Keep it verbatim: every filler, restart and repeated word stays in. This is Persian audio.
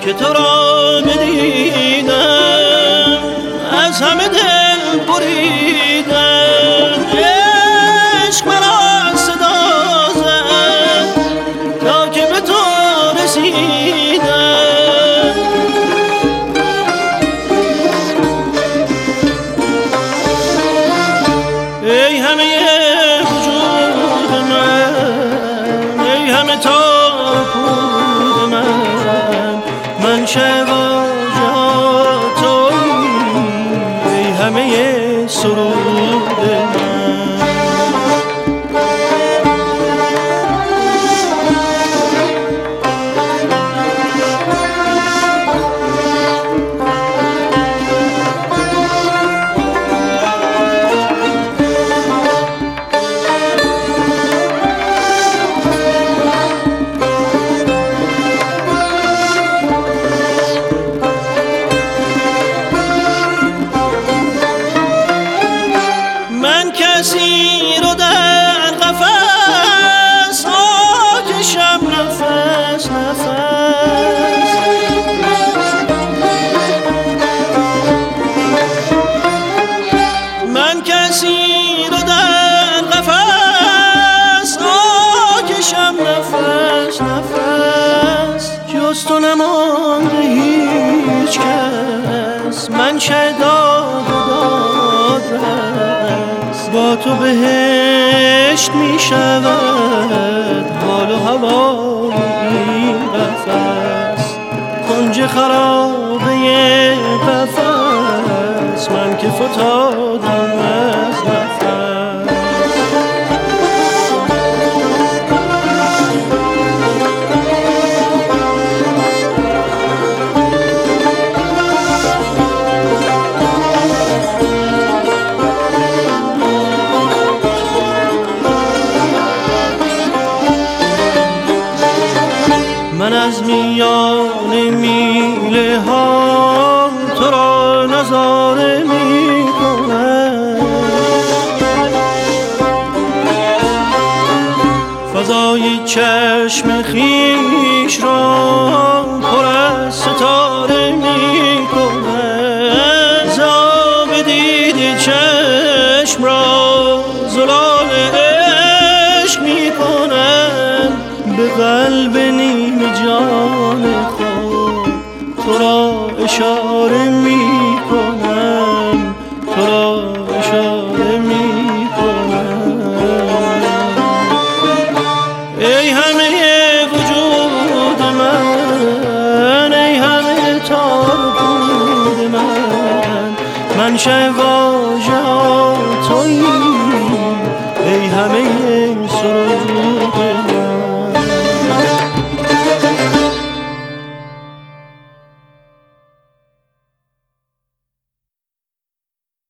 که تو را بدیدم از همه دل بریدم. عشق مرا صدا زد تا که به تو رسیدم. ای همه وجود من، ای همه تار پود من، من شواجات تویی، ای همه سرود من. کسی رو در قفس آتشم نفس نفس. من کسی رو در قفس آتشم نفس نفس. جز تو نمانده هیچ کس، من شهداد و دادرس. با تو بهشت می شود حال و هوای این قفس. کنج خرابه قفس من که فتادم از نفس. من از میان میله ها تو را نظاره می کنم. فضای چشم خویش را پر از ستاره می کنم. زاب دیدی چشم را زلال عشق می کنم. به قلب نیم جان خود تو را اشاره می کنم، تو را اشاره می کنم. ای همه وجود من، ای همه تار پود من، من شواژه